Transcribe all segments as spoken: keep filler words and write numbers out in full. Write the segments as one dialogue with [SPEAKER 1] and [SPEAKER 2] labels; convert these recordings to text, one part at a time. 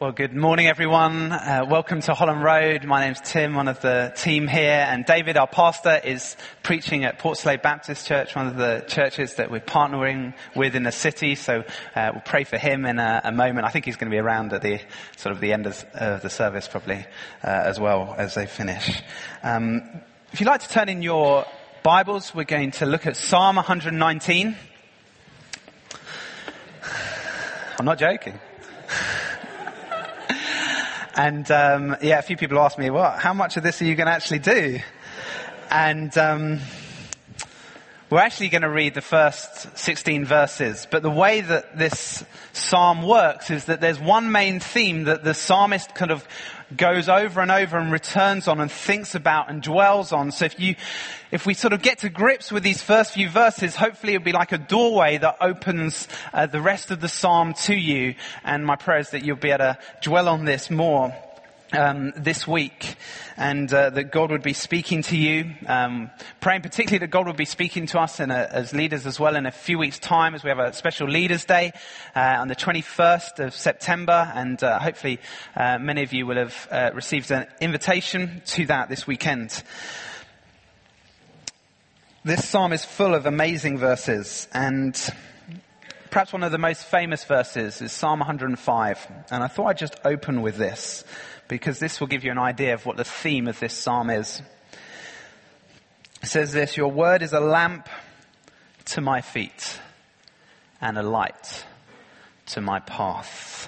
[SPEAKER 1] Well, good morning, everyone. Uh, welcome to Holland Road. My name's Tim, one of the team here, and David, our pastor, is preaching at Portslade Baptist Church, one of the churches that we're partnering with in the city. So uh, we'll pray for him in a, a moment. I think he's going to be around at the sort of the end of uh, the service, probably uh, as well as they finish. Um, if you'd like to turn in your Bibles, we're going to look at Psalm one nineteen. I'm not joking. And, um, yeah, a few people asked me, well, how much of this are you going to actually do? And, um, we're actually going to read the first sixteen verses. But the way that this psalm works is that there's one main theme that the psalmist kind of goes over and over and returns on and thinks about and dwells on. So if you, if we sort of get to grips with these first few verses, hopefully it'll be like a doorway that opens uh, the rest of the psalm to you. And my prayer is that you'll be able to dwell on this more Um, this week, and uh, that God would be speaking to you, um, praying particularly that God would be speaking to us in a, as leaders as well in a few weeks' time, as we have a special Leaders' Day uh, on the twenty-first of September, and uh, hopefully uh, many of you will have uh, received an invitation to that this weekend. This psalm is full of amazing verses, and perhaps one of the most famous verses is Psalm one hundred five, and I thought I'd just open with this, because this will give you an idea of what the theme of this psalm is. It says this: your word is a lamp to my feet and a light to my path.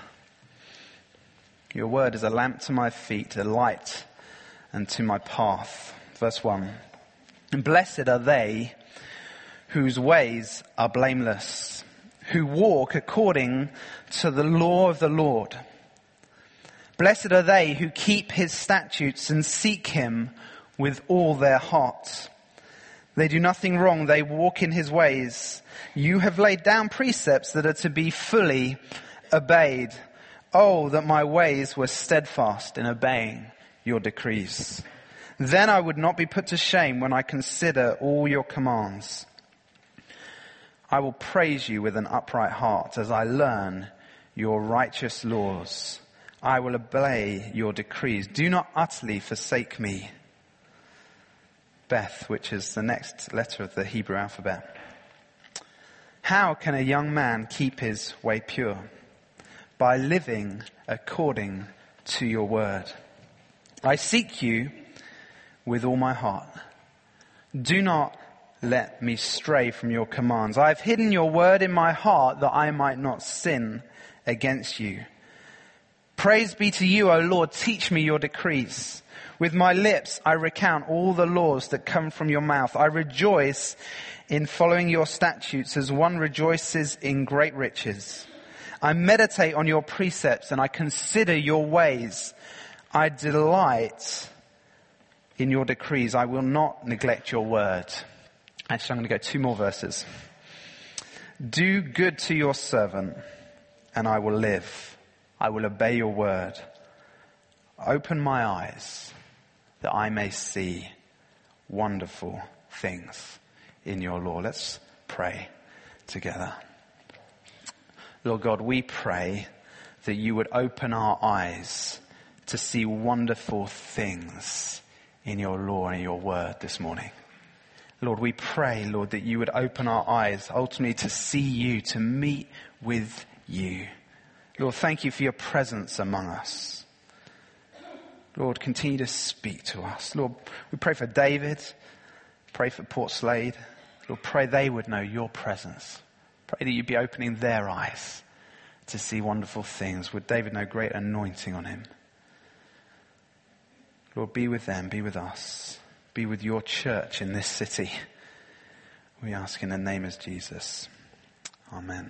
[SPEAKER 1] Your word is a lamp to my feet, a light and to my path. Verse one. And blessed are they whose ways are blameless, who walk according to the law of the Lord. Blessed are they who keep his statutes and seek him with all their heart. They do nothing wrong, they walk in his ways. You have laid down precepts that are to be fully obeyed. Oh, that my ways were steadfast in obeying your decrees. Then I would not be put to shame when I consider all your commands. I will praise you with an upright heart as I learn your righteous laws. I will obey your decrees. Do not utterly forsake me. Beth, which is the next letter of the Hebrew alphabet. How can a young man keep his way pure? By living according to your word. I seek you with all my heart. Do not let me stray from your commands. I have hidden your word in my heart that I might not sin against you. Praise be to you, O Lord. Teach me your decrees. With my lips I recount all the laws that come from your mouth. I rejoice in following your statutes as one rejoices in great riches. I meditate on your precepts and I consider your ways. I delight in your decrees. I will not neglect your word. Actually, I'm going to go two more verses. Do good to your servant and I will live. I will obey your word. Open my eyes that I may see wonderful things in your law. Let's pray together. Lord God, we pray that you would open our eyes to see wonderful things in your law and in your word this morning. Lord, we pray, Lord, that you would open our eyes ultimately to see you, to meet with you. Lord, thank you for your presence among us. Lord, continue to speak to us. Lord, we pray for David, pray for Portslade. Lord, pray they would know your presence. Pray that you'd be opening their eyes to see wonderful things. Would David know great anointing on him? Lord, be with them, be with us. Be with your church in this city. We ask in the name of Jesus. Amen.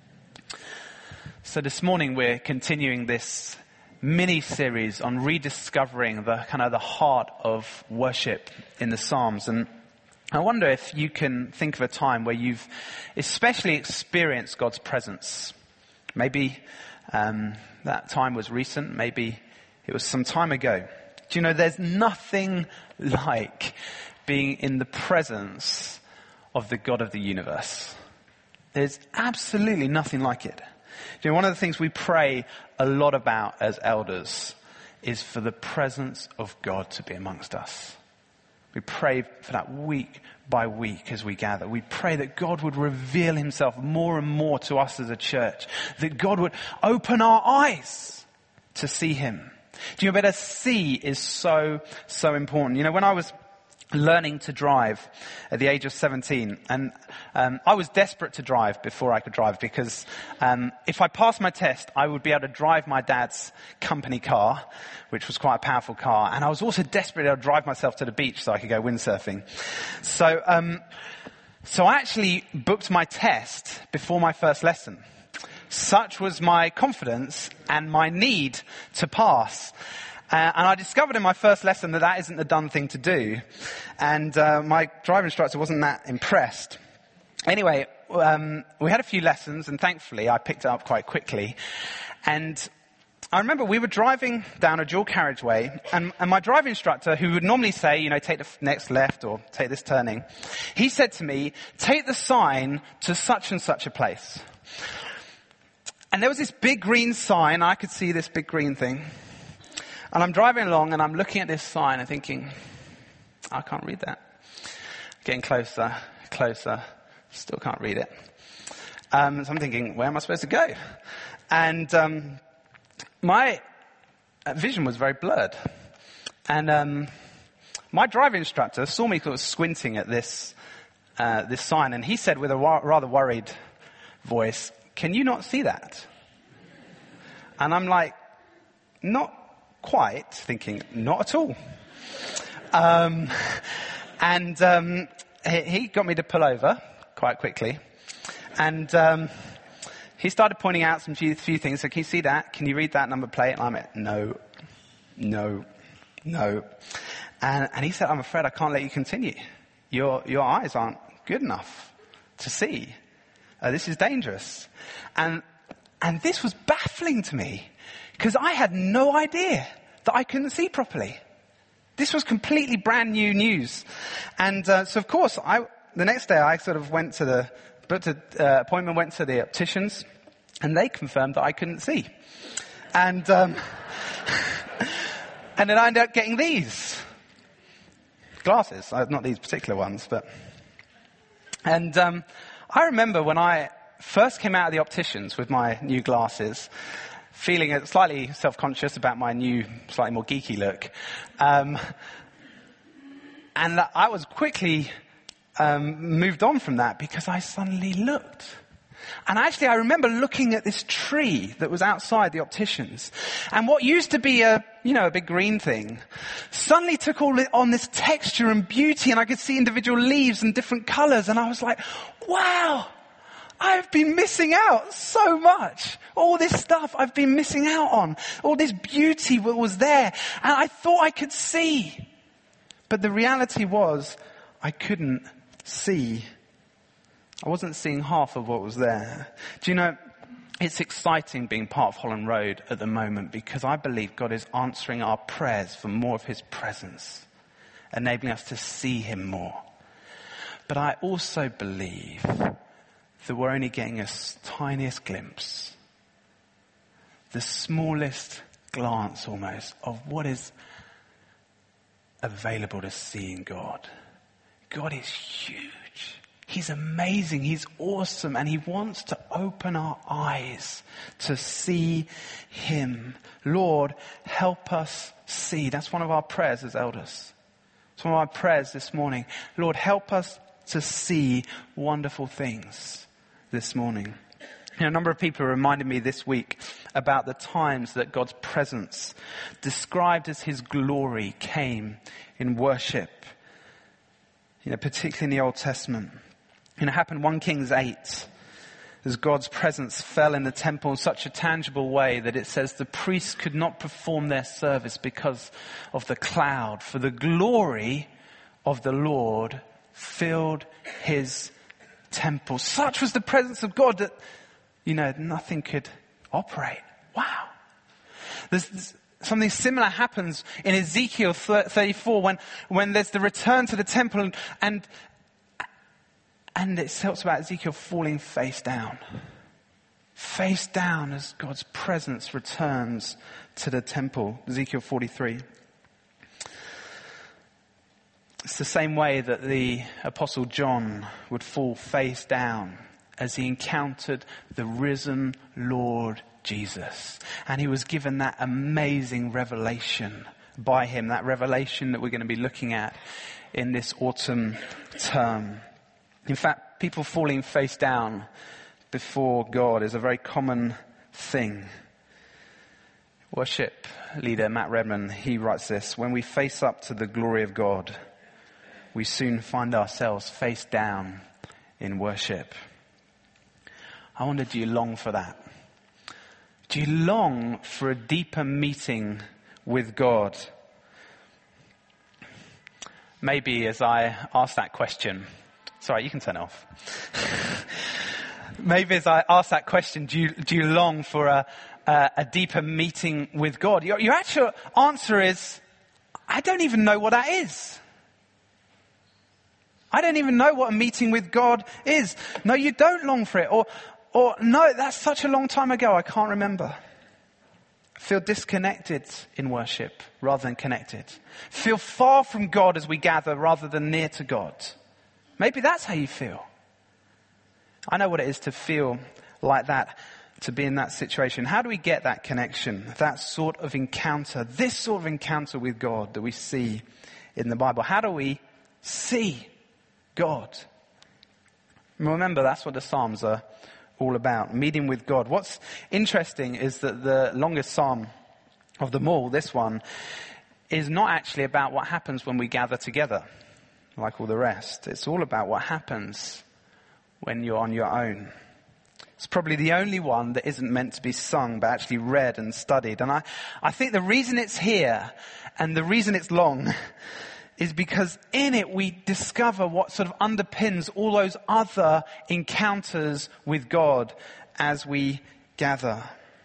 [SPEAKER 1] So this morning we're continuing this mini-series on rediscovering the kind of the heart of worship in the Psalms. And I wonder if you can think of a time where you've especially experienced God's presence. Maybe um, that time was recent. Maybe it was some time ago. Do you know, there's nothing like being in the presence of the God of the universe. There's absolutely nothing like it. You know, one of the things we pray a lot about as elders is for the presence of God to be amongst us. We pray for that week by week as we gather. We pray that God would reveal himself more and more to us as a church. That God would open our eyes to see him. Do you know, better see is so, so important. You know, when I was learning to drive at the age of seventeen, and um, I was desperate to drive before I could drive, because um, if I passed my test, I would be able to drive my dad's company car, which was quite a powerful car, and I was also desperate to drive myself to the beach so I could go windsurfing. So, um, so I actually booked my test before my first lesson. Such was my confidence and my need to pass. Uh, and I discovered in my first lesson that that isn't the done thing to do. And uh, my driving instructor wasn't that impressed. Anyway, um, we had a few lessons, and thankfully I picked it up quite quickly. And I remember we were driving down a dual carriageway, and, and my driving instructor, who would normally say, you know, take the next left or take this turning, he said to me, take the sign to such and such a place. And there was this big green sign. I could see this big green thing. And I'm driving along and I'm looking at this sign and thinking, I can't read that. Getting closer, closer, still can't read it. Um, so I'm thinking, where am I supposed to go? And um, my vision was very blurred. And um, my driving instructor saw me sort of squinting at this uh, this sign, and he said with a wa- rather worried voice, can you not see that? And I'm like, not quite, thinking, not at all. Um, and um, he, he got me to pull over quite quickly. And um, he started pointing out some few, few things. So can you see that? Can you read that number plate? And I'm like, no, no, no. And, and he said, I'm afraid I can't let you continue. Your, your eyes aren't good enough to see. Uh, this is dangerous. And, and this was baffling to me, because I had no idea that I couldn't see properly. This was completely brand new news. And uh, so, of course, I, the next day I sort of went to the booked an uh, appointment, went to the opticians, and they confirmed that I couldn't see. And um, and then I ended up getting these glasses. Uh, not these particular ones, but... And um, I remember when I first came out of the opticians with my new glasses, feeling slightly self-conscious about my new, slightly more geeky look. Um, and I was quickly um, moved on from that, because I suddenly looked. And actually, I remember looking at this tree that was outside the opticians. And what used to be a, you know, a big green thing, suddenly took all on this texture and beauty, and I could see individual leaves and different colors. And I was like, wow, I've been missing out so much. All this stuff I've been missing out on. All this beauty that was there. And I thought I could see. But the reality was, I couldn't see. I wasn't seeing half of what was there. Do you know, it's exciting being part of Holland Road at the moment, because I believe God is answering our prayers for more of his presence, enabling us to see him more. But I also believe that we're only getting a tiniest glimpse, the smallest glance almost, of what is available to see in God. God is huge. He's amazing. He's awesome. And he wants to open our eyes to see him. Lord, help us see. That's one of our prayers as elders. It's one of our prayers this morning. Lord, help us to see wonderful things this morning. You know, a number of people reminded me this week about the times that God's presence, described as his glory, came in worship. You know, particularly in the Old Testament. You know, it happened First Kings eight, as God's presence fell in the temple in such a tangible way that it says the priests could not perform their service because of the cloud, for the glory of the Lord filled his temple. Such was the presence of God that, you know, nothing could operate. Wow. There's, there's something similar happens in Ezekiel thirty-four when, when there's the return to the temple, and, and And it talks about Ezekiel falling face down. face down as God's presence returns to the temple. Ezekiel forty-three. It's the same way that the Apostle John would fall face down as he encountered the risen Lord Jesus. And he was given that amazing revelation by him, that revelation that we're going to be looking at in this autumn term. In fact, people falling face down before God is a very common thing. Worship leader Matt Redman, he writes this: when we face up to the glory of God, we soon find ourselves face down in worship. I wonder, do you long for that? Do you long for a deeper meeting with God? Maybe as I ask that question, sorry, you can turn it off. Maybe as I ask that question, do you, do you long for a, a, a deeper meeting with God? Your, your actual answer is, I don't even know what that is. I don't even know what a meeting with God is. No, you don't long for it. Or, or no, that's such a long time ago, I can't remember. Feel disconnected in worship rather than connected. Feel far from God as we gather rather than near to God. Maybe that's how you feel. I know what it is to feel like that, to be in that situation. How do we get that connection, that sort of encounter, this sort of encounter with God that we see in the Bible? How do we see God? Remember, that's what the Psalms are all about, meeting with God. What's interesting is that the longest psalm of them all, this one, is not actually about what happens when we gather together, like all the rest. It's all about what happens when you're on your own. It's probably the only one that isn't meant to be sung, but actually read and studied. And I, I think the reason it's here and the reason it's long is because in it we discover what sort of underpins all those other encounters with God as we gather.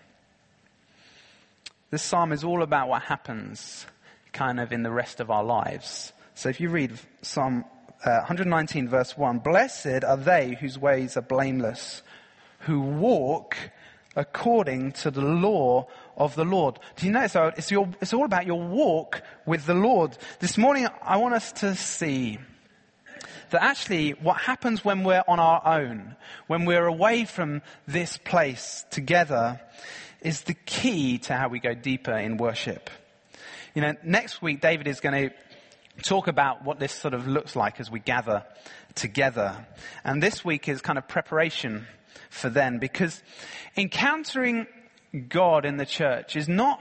[SPEAKER 1] This psalm is all about what happens kind of in the rest of our lives. So if you read Psalm uh, one nineteen verse one, blessed are they whose ways are blameless, who walk according to the law of the Lord. Do you know, so it's, your, it's all about your walk with the Lord. This morning I want us to see that actually what happens when we're on our own, when we're away from this place together, is the key to how we go deeper in worship. You know, next week David is going to talk about what this sort of looks like as we gather together. And this week is kind of preparation for then, because encountering God in the church is not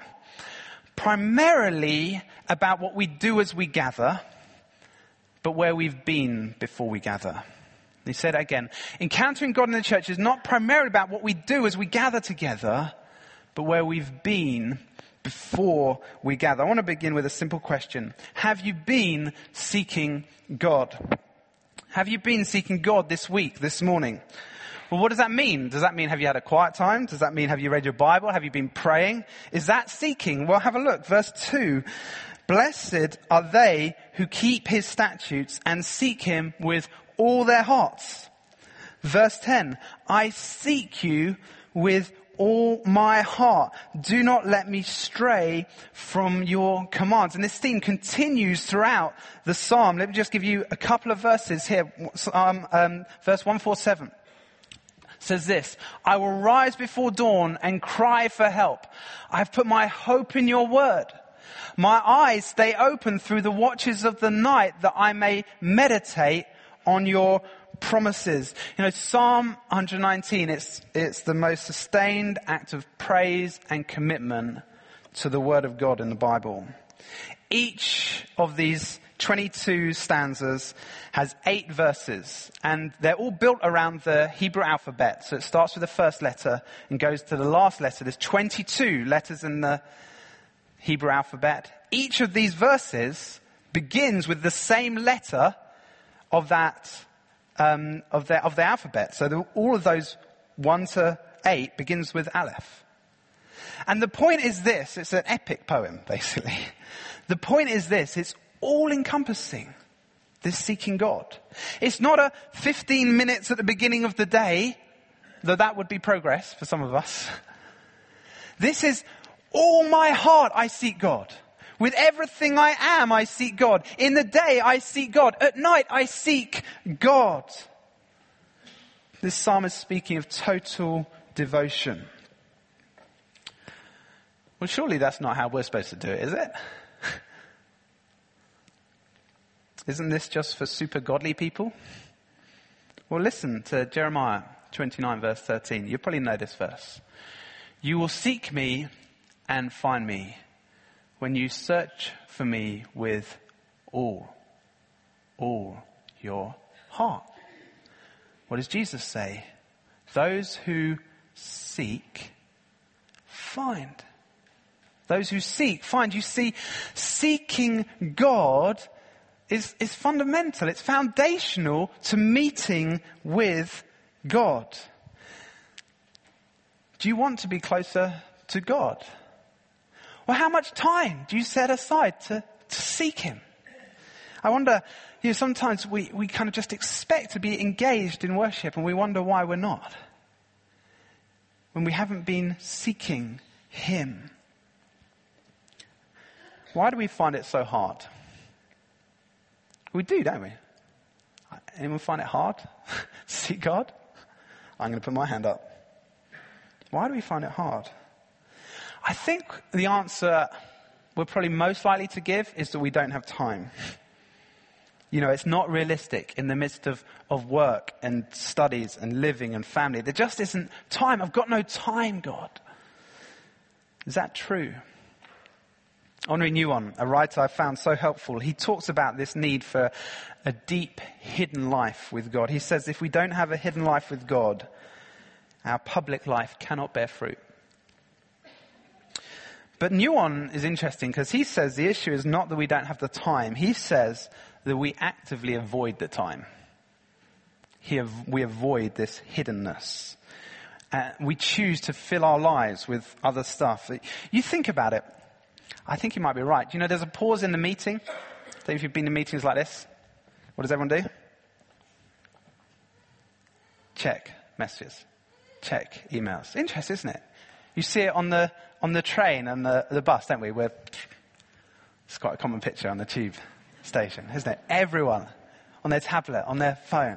[SPEAKER 1] primarily about what we do as we gather, but where we've been before we gather. He said again, encountering God in the church is not primarily about what we do as we gather together, but where we've been before we gather. I want to begin with a simple question. Have you been seeking God? Have you been seeking God this week, this morning? Well, what does that mean? Does that mean have you had a quiet time? Does that mean have you read your Bible? Have you been praying? Is that seeking? Well, have a look. Verse two. Blessed are they who keep his statutes and seek him with all their hearts. Verse ten. I seek you with all my heart. Do not let me stray from your commands. And this theme continues throughout the psalm. Let me just give you a couple of verses here. Um, um, verse one forty-seven. Says this, I will rise before dawn and cry for help. I've put my hope in your word. My eyes stay open through the watches of the night that I may meditate on your promises. You know, Psalm one nineteen, it's, it's the most sustained act of praise and commitment to the word of God in the Bible. Each of these twenty-two stanzas has eight verses, and they're all built around the Hebrew alphabet. So it starts with the first letter and goes to the last letter. There's twenty-two letters in the Hebrew alphabet. Each of these verses begins with the same letter of that um, of the of the alphabet. So the, all of those one to eight begins with Aleph. And the point is this: it's an epic poem, basically. The point is this: it's all-encompassing, this seeking God. It's not a fifteen minutes at the beginning of the day though that would be progress for some of us. This is all my heart I seek God. With everything I am, I seek God. In the day, I seek God. At night, I seek God. This psalm is speaking of total devotion. Well, surely that's not how we're supposed to do it, is it? Isn't this just for super godly people? Well, listen to Jeremiah twenty-nine, verse thirteen. You probably know this verse. You will seek me and find me when you search for me with all, all your heart. What does Jesus say? Those who seek, find. Those who seek, find. You see, seeking God is, is fundamental. It's foundational to meeting with God. Do you want to be closer to God? Well, how much time do you set aside to, to seek him? I wonder, you know, sometimes we, we kind of just expect to be engaged in worship and we wonder why we're not. When we haven't been seeking him. Why do we find it so hard? We do, don't we? Anyone find it hard to seek God? I'm going to put my hand up. Why do we find it hard? I think the answer we're probably most likely to give is that we don't have time. You know, it's not realistic in the midst of, of work and studies and living and family. There just isn't time. I've got no time, God. Is that true? Henri Nouwen, a writer I found so helpful, he talks about this need for a deep, hidden life with God. He says if we don't have a hidden life with God, our public life cannot bear fruit. But Nouwen is interesting because he says the issue is not that we don't have the time. He says that we actively avoid the time. He av- we avoid this hiddenness. Uh, we choose to fill our lives with other stuff. You think about it. I think you might be right. You know, there's a pause in the meeting. I don't know if you've been to meetings like this. What does everyone do? Check messages. Check emails. Interesting, isn't it? You see it on the on the train and the, the bus, don't we? Where it's quite a common picture on the tube station, isn't it? Everyone on their tablet, on their phone.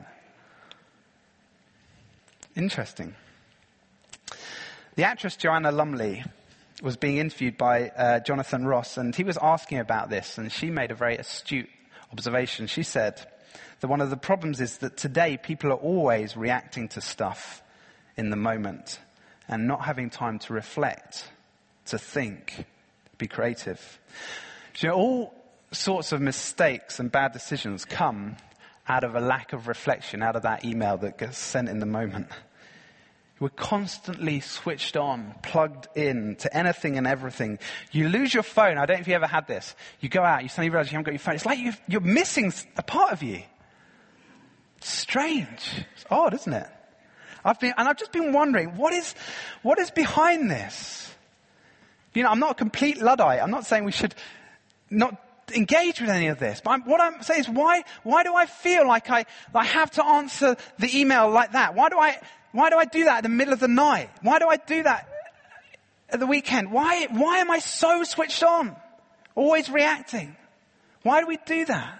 [SPEAKER 1] Interesting. The actress Joanna Lumley was being interviewed by uh, Jonathan Ross, and he was asking about this, and she made a very astute observation. She said that one of the problems is that today people are always reacting to stuff in the moment and not having time to reflect, to think, be creative. You know, all sorts of mistakes and bad decisions come out of a lack of reflection, out of that email that gets sent in the moment. We're constantly switched on, plugged in to anything and everything. You lose your phone. I don't know if you ever had this. You go out, you suddenly realize you haven't got your phone. It's like you've, you're missing a part of you. Strange. It's odd, isn't it? I've been, and I've just been wondering, what is, what is behind this? You know, I'm not a complete Luddite. I'm not saying we should not engage with any of this. But I'm, what I'm saying is, why, why do I feel like I, I have to answer the email like that? Why do I, why do I do that in the middle of the night? Why do I do that at the weekend? Why, why am I so switched on? Always reacting. Why do we do that?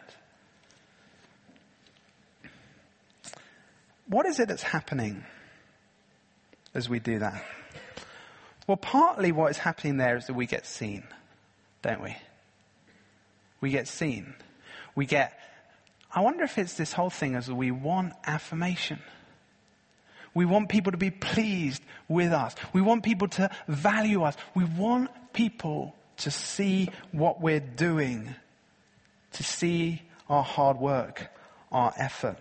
[SPEAKER 1] What is it that's happening as we do that? Well, partly what is happening there is that we get seen, don't we? We get seen. We get, I wonder if it's this whole thing as we want affirmation. We want people to be pleased with us. We want people to value us. We want people to see what we're doing, to see our hard work, our effort.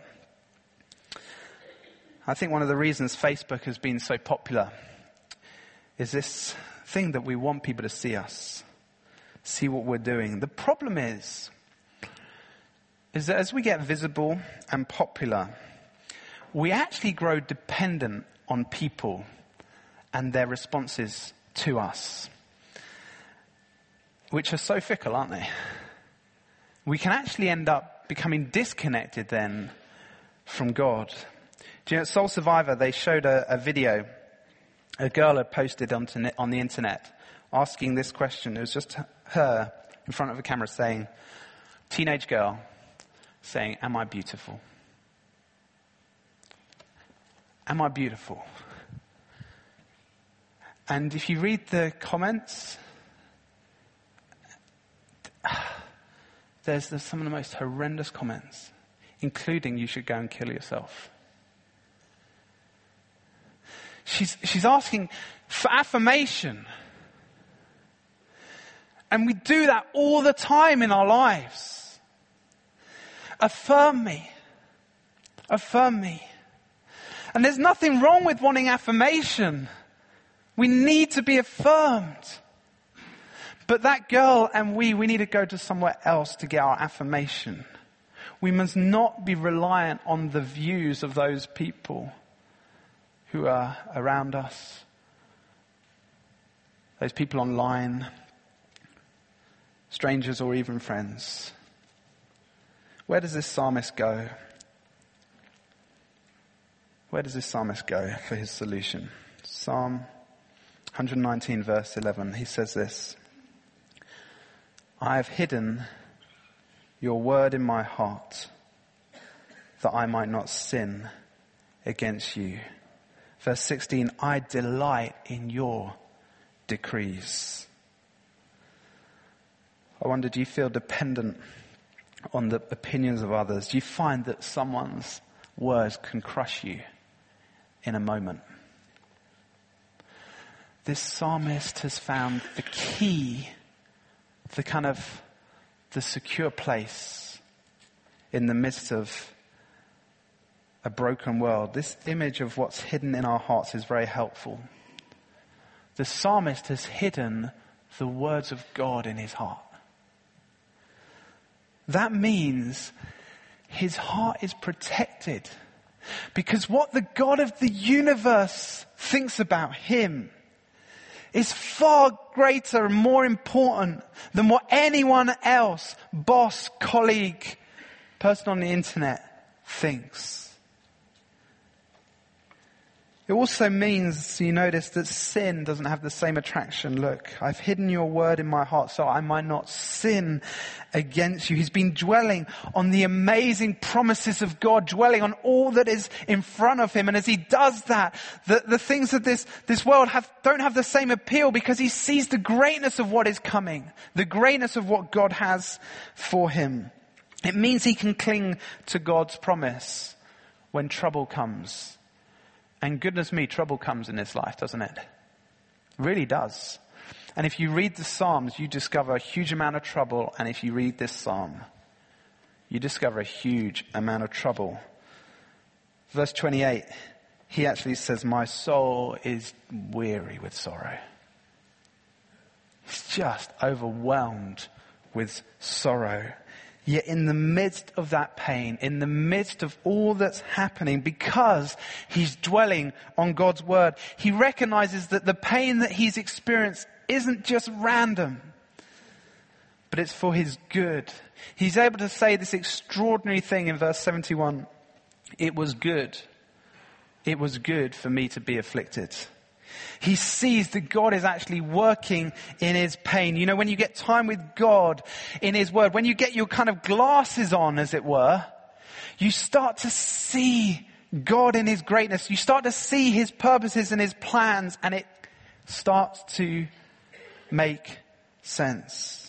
[SPEAKER 1] I think one of the reasons Facebook has been so popular is this thing that we want people to see us, see what we're doing. The problem is, is that as we get visible and popular, we actually grow dependent on people and their responses to us, which are so fickle, aren't they? We can actually end up becoming disconnected then from God. Do you know, at Soul Survivor, they showed a, a video a girl had posted onto, on the internet asking this question. It was just her in front of a camera saying, teenage girl saying, am I beautiful? Am I beautiful? And if you read the comments, there's, there's some of the most horrendous comments, including you should go and kill yourself. She's, she's asking for affirmation. And we do that all the time in our lives. Affirm me. Affirm me. And there's nothing wrong with wanting affirmation. We need to be affirmed. But that girl and we, we need to go to somewhere else to get our affirmation. We must not be reliant on the views of those people who are around us, those people online, strangers or even friends. Where does this psalmist go? Where does this psalmist go for his solution? Psalm one nineteen verse eleven, he says this: I have hidden your word in my heart that I might not sin against you. Verse sixteen, I delight in your decrees. I wonder, do you feel dependent on the opinions of others? Do you find that someone's words can crush you in a moment? This psalmist has found the key, the kind of the secure place in the midst of a broken world. This image of what's hidden in our hearts is very helpful. The psalmist has hidden the words of God in his heart. That means his heart is protected, because what the God of the universe thinks about him is far greater and more important than what anyone else, boss, colleague, person on the internet thinks. It also means, you notice, that sin doesn't have the same attraction. Look, I've hidden your word in my heart so I might not sin against you. He's been dwelling on the amazing promises of God, dwelling on all that is in front of him. And as he does that, the, the things of this, this world have, don't have the same appeal, because he sees the greatness of what is coming, the greatness of what God has for him. It means he can cling to God's promise when trouble comes. And goodness me, trouble comes in this life, doesn't it? It really does. And if you read the Psalms, you discover a huge amount of trouble. And if you read this Psalm, you discover a huge amount of trouble. Verse twenty-eight, he actually says, my soul is weary with sorrow. He's just overwhelmed with sorrow. Yet in the midst of that pain, in the midst of all that's happening, because he's dwelling on God's word, he recognizes that the pain that he's experienced isn't just random, but it's for his good. He's able to say this extraordinary thing in verse seventy-one. It was good. It was good for me to be afflicted. He sees that God is actually working in his pain. You know, when you get time with God in his word, when you get your kind of glasses on, as it were, you start to see God in his greatness. You start to see his purposes and his plans, and it starts to make sense.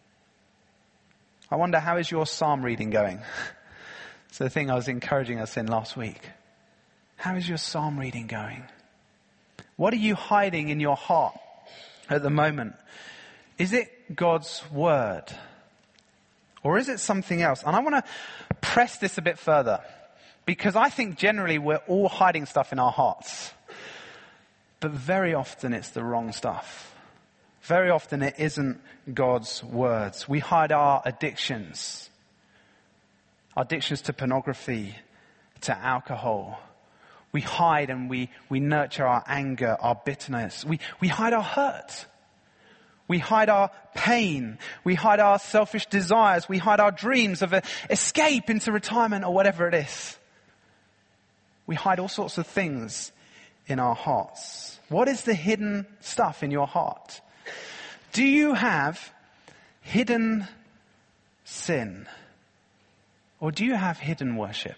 [SPEAKER 1] I wonder, how is your psalm reading going? It's the thing I was encouraging us in last week. How is your psalm reading going? What are you hiding in your heart at the moment? Is it God's word? Or is it something else? And I want to press this a bit further, because I think generally we're all hiding stuff in our hearts. But very often it's the wrong stuff. Very often it isn't God's words. We hide our addictions. Our addictions to pornography, to alcohol. We hide and we, we nurture our anger, our bitterness. We, we hide our hurt. We hide our pain. We hide our selfish desires. We hide our dreams of a escape into retirement or whatever it is. We hide all sorts of things in our hearts. What is the hidden stuff in your heart? Do you have hidden sin? Or do you have hidden worship?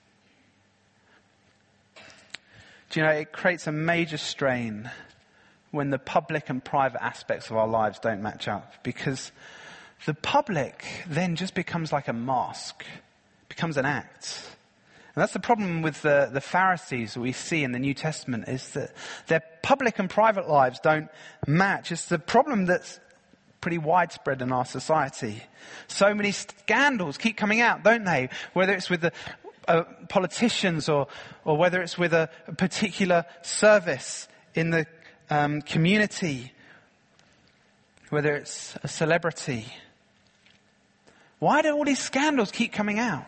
[SPEAKER 1] Do you know, it creates a major strain when the public and private aspects of our lives don't match up, because the public then just becomes like a mask, becomes an act. And that's the problem with the, the Pharisees that we see in the New Testament, is that their public and private lives don't match. It's the problem that's pretty widespread in our society. So many scandals keep coming out, don't they? Whether it's with the uh, politicians or, or whether it's with a, a particular service in the um, community, whether it's a celebrity. Why do all these scandals keep coming out?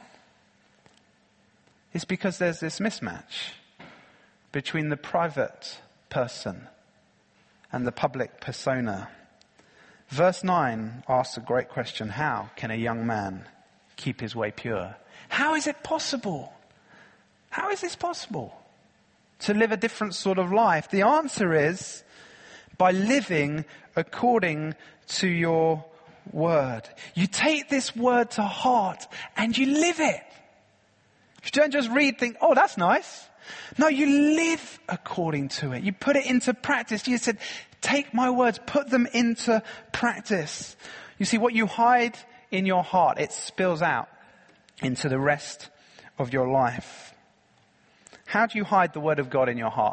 [SPEAKER 1] It's because there's this mismatch between the private person and the public persona. Verse nine asks a great question. How can a young man keep his way pure? How is it possible? How is this possible? To live a different sort of life? The answer is by living according to your word. You take this word to heart and you live it. You don't just read, think, oh, that's nice. No, you live according to it. You put it into practice. You said, take my words, put them into practice. You see, what you hide in your heart, it spills out into the rest of your life. How do you hide the word of God in your heart?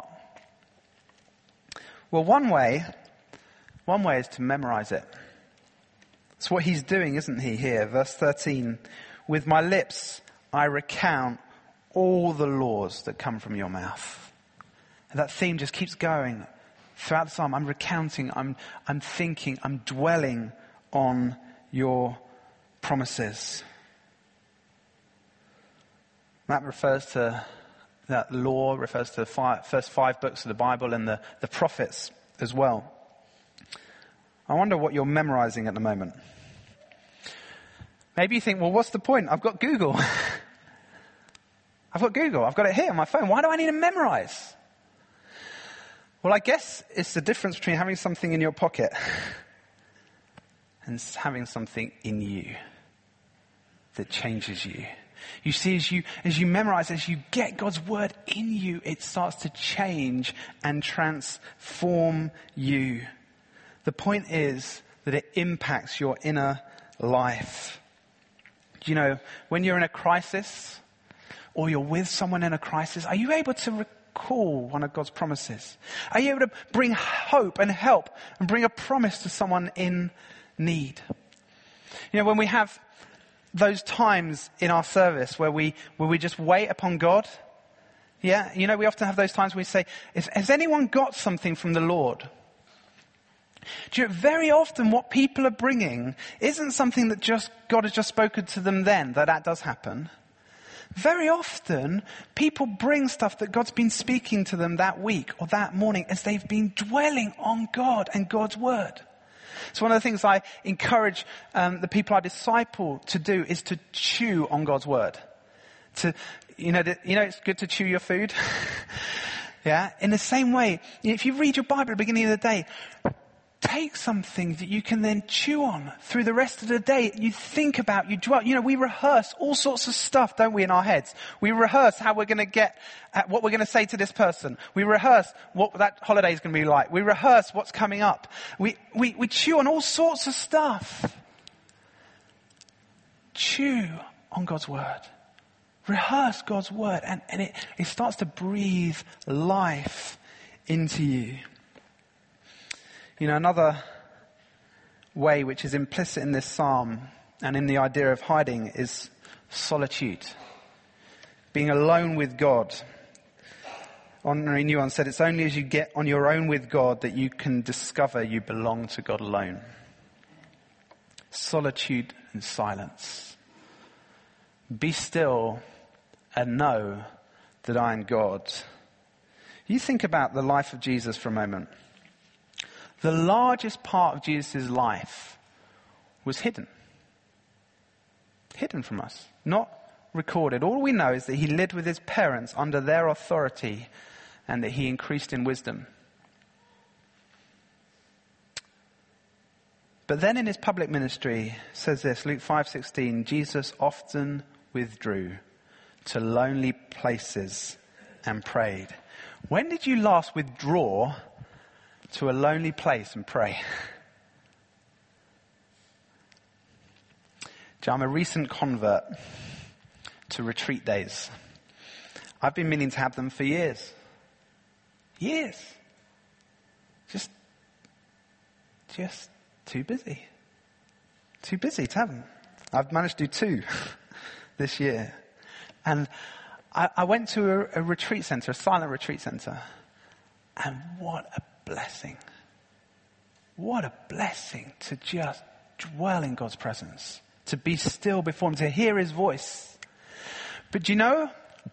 [SPEAKER 1] Well, one way, one way is to memorize it. That's what he's doing, isn't he, here? Verse thirteen, with my lips I recount all the laws that come from your mouth. And that theme just keeps going throughout the psalm. I'm recounting, I'm, I'm thinking, I'm dwelling on your promises. That refers to, that law refers to the five, first five books of the Bible and the, the prophets as well. I wonder what you're memorizing at the moment. Maybe you think, well, what's the point? I've got Google. I've got Google. I've got it here on my phone. Why do I need to memorize? Well, I guess it's the difference between having something in your pocket and having something in you that changes you. You see, as you, as you memorize, as you get God's word in you, it starts to change and transform you. The point is that it impacts your inner life. You know, when you're in a crisis or you're with someone in a crisis, are you able to recall one of God's promises? Are you able to bring hope and help and bring a promise to someone in need? You know, when we have those times in our service where we where we just wait upon God, yeah, you know, we often have those times where we say, has anyone got something from the Lord? Do you know, very often what people are bringing isn't something that just God has just spoken to them then, though that does happen. Very often, people bring stuff that God's been speaking to them that week or that morning as they've been dwelling on God and God's word. So one of the things I encourage um, the people I disciple to do is to chew on God's word. To, you know, to, you know, it's good to chew your food. Yeah. In the same way, if you read your Bible at the beginning of the day, take something that you can then chew on through the rest of the day. You think about, you dwell. You know, we rehearse all sorts of stuff, don't we, in our heads? We rehearse how we're going to get, at what we're going to say to this person. We rehearse what that holiday is going to be like. We rehearse what's coming up. We, we, we chew on all sorts of stuff. Chew on God's word. Rehearse God's word. And, and it, it starts to breathe life into you. You know, another way which is implicit in this psalm and in the idea of hiding is solitude. Being alone with God. Henri Nouwen said, it's only as you get on your own with God that you can discover you belong to God alone. Solitude and silence. Be still and know that I am God. You think about the life of Jesus for a moment. The largest part of Jesus' life was hidden. Hidden from us. Not recorded. All we know is that he lived with his parents under their authority and that he increased in wisdom. But then in his public ministry, it says this, Luke five sixteen, Jesus often withdrew to lonely places and prayed. When did you last withdraw to a lonely place and pray? I'm a recent convert to retreat days. I've been meaning to have them for years. Years. Just, just too busy. Too busy to have them. I've managed to do two this year. And I, I went to a, a retreat center, a silent retreat center. And what a blessing. What a blessing to just dwell in God's presence. To be still before him, to hear his voice. But do you know,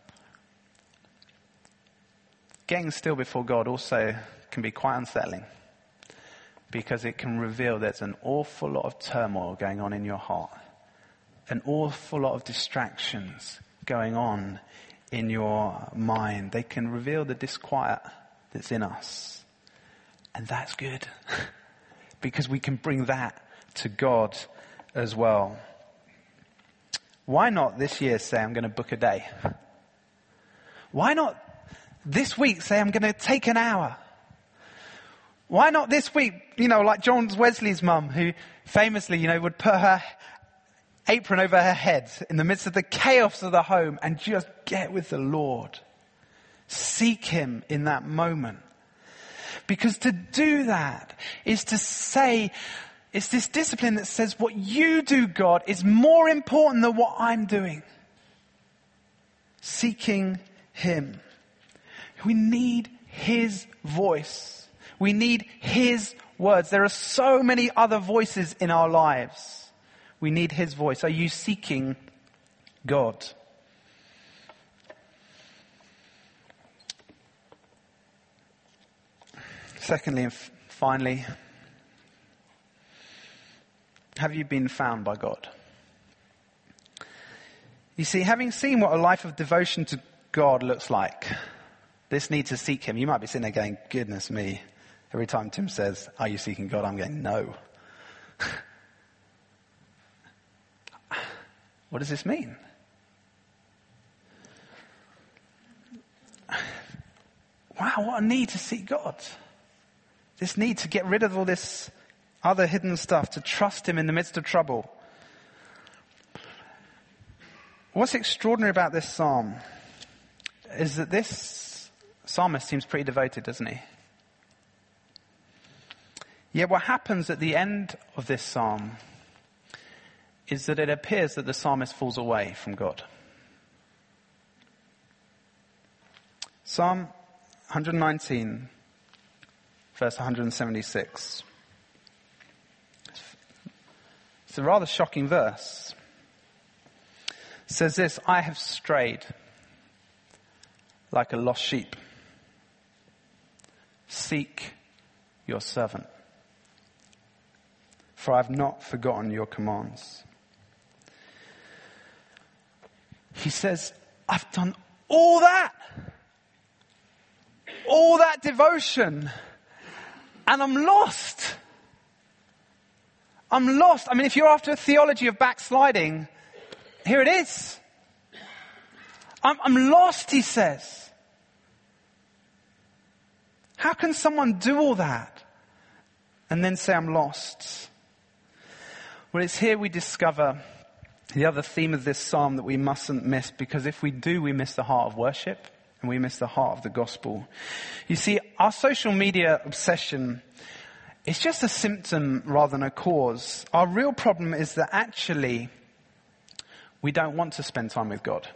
[SPEAKER 1] getting still before God also can be quite unsettling. Because it can reveal there's an awful lot of turmoil going on in your heart. An awful lot of distractions going on in your mind. They can reveal the disquiet that's in us. And that's good. Because we can bring that to God as well. Why not this year say I'm going to book a day? Why not this week say I'm going to take an hour? Why not this week, you know, like John Wesley's mum, who famously, you know, would put her apron over her head in the midst of the chaos of the home and just get with the Lord. Seek him in that moment. Because to do that is to say, it's this discipline that says what you do, God, is more important than what I'm doing. Seeking him. We need his voice. We need his words. There are so many other voices in our lives. We need his voice. Are you seeking God? Secondly and f- finally, have you been found by God? You see, having seen what a life of devotion to God looks like, this need to seek him, you might be sitting there going, goodness me. Every time Tim says, are you seeking God? I'm going, no. What does this mean? Wow, what a need to seek God. This need to get rid of all this other hidden stuff, to trust him in the midst of trouble. What's extraordinary about this psalm is that this psalmist seems pretty devoted, doesn't he? Yet what happens at the end of this psalm is that it appears that the psalmist falls away from God. Psalm one nineteen, verse one seventy-six. It's a rather shocking verse. It says this, I have strayed like a lost sheep. Seek your servant, for I have not forgotten your commands. He says, I've done all that, all that devotion, and I'm lost. I'm lost. I mean, if you're after a theology of backsliding, here it is. I'm, I'm lost, he says. How can someone do all that and then say I'm lost? Well, it's here we discover the other theme of this psalm that we mustn't miss, because if we do, we miss the heart of worship and we miss the heart of the gospel. You see, our social media obsession, it's just a symptom rather than a cause. Our real problem is that actually we don't want to spend time with God.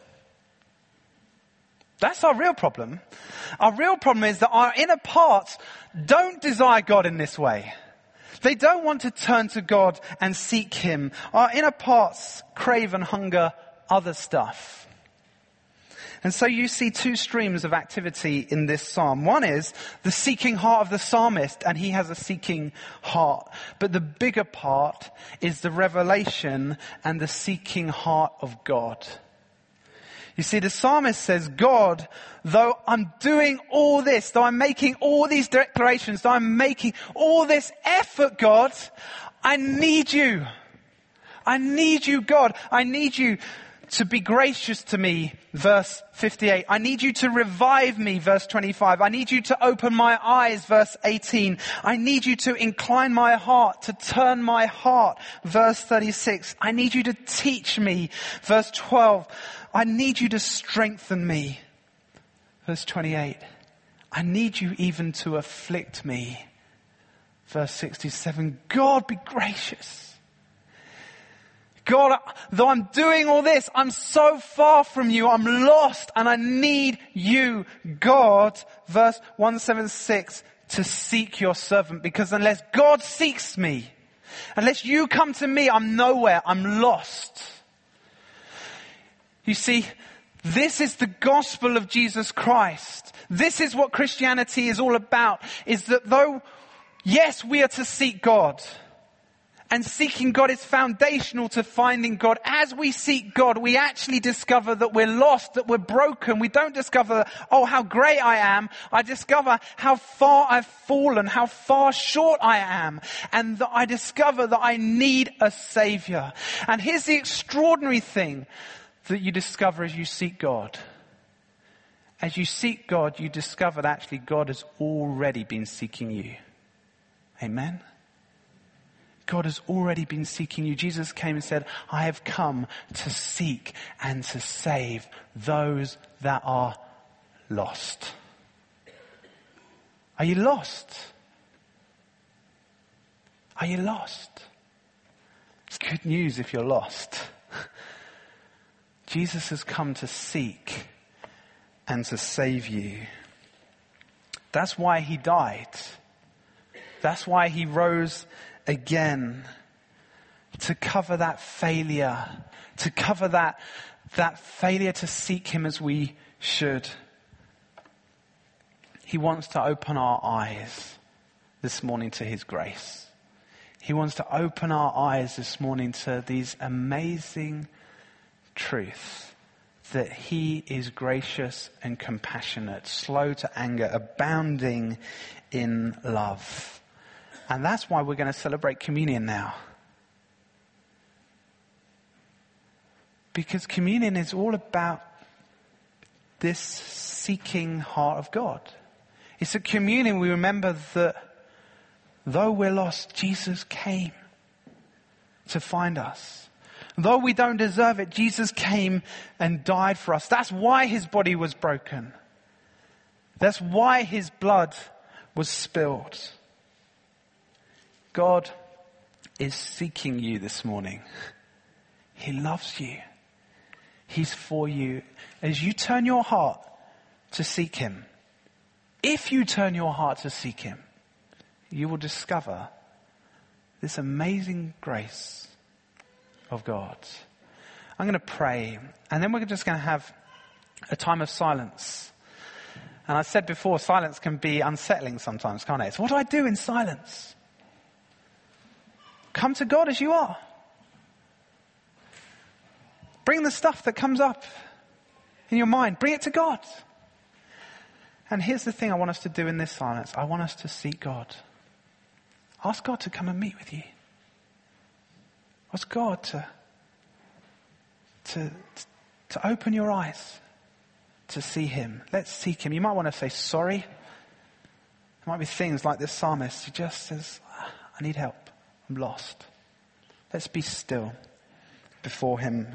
[SPEAKER 1] That's our real problem. Our real problem is that our inner parts don't desire God in this way. They don't want to turn to God and seek him. Our inner parts crave and hunger other stuff. And so you see two streams of activity in this psalm. One is the seeking heart of the psalmist, and he has a seeking heart. But the bigger part is the revelation and the seeking heart of God. You see, the psalmist says, God, though I'm doing all this, though I'm making all these declarations, though I'm making all this effort, God, I need you. I need you, God. I need you to be gracious to me, verse fifty-eight. I need you to revive me, verse twenty-five. I need you to open my eyes, verse eighteen. I need you to incline my heart, to turn my heart, verse thirty-six. I need you to teach me, verse twelve. I need you to strengthen me, verse twenty-eight. I need you even to afflict me, verse sixty-seven. God, be gracious. God, though I'm doing all this, I'm so far from you. I'm lost and I need you, God, verse one seventy-six, to seek your servant. Because unless God seeks me, unless you come to me, I'm nowhere. I'm lost. You see, this is the gospel of Jesus Christ. This is what Christianity is all about, is that though, yes, we are to seek God. And seeking God is foundational to finding God. As we seek God, we actually discover that we're lost, that we're broken. We don't discover, oh, how great I am. I discover how far I've fallen, how far short I am. And that I discover that I need a Savior. And here's the extraordinary thing that you discover as you seek God. As you seek God, you discover that actually God has already been seeking you. Amen? God has already been seeking you. Jesus came and said, I have come to seek and to save those that are lost. Are you lost? Are you lost? It's good news if you're lost. Jesus has come to seek and to save you. That's why he died. That's why he rose again, to cover that failure, to cover that, that failure to seek him as we should. He wants to open our eyes this morning to his grace. He wants to open our eyes this morning to these amazing truths, that he is gracious and compassionate, slow to anger, abounding in love. And that's why we're going to celebrate communion now. Because communion is all about this seeking heart of God. It's at communion we remember that though we're lost, Jesus came to find us. Though we don't deserve it, Jesus came and died for us. That's why his body was broken. That's why his blood was spilled. God is seeking you this morning. He loves you. He's for you. As you turn your heart to seek him, if you turn your heart to seek him, you will discover this amazing grace of God. I'm going to pray, and then we're just going to have a time of silence. And I said before, silence can be unsettling sometimes, can't it? So what do I do in silence? Come to God as you are. Bring the stuff that comes up in your mind. Bring it to God. And here's the thing I want us to do in this silence. I want us to seek God. Ask God to come and meet with you. Ask God to, to, to open your eyes to see him. Let's seek him. You might want to say sorry. There might be things like this psalmist who just says, I need help. I'm lost. Let's be still before him.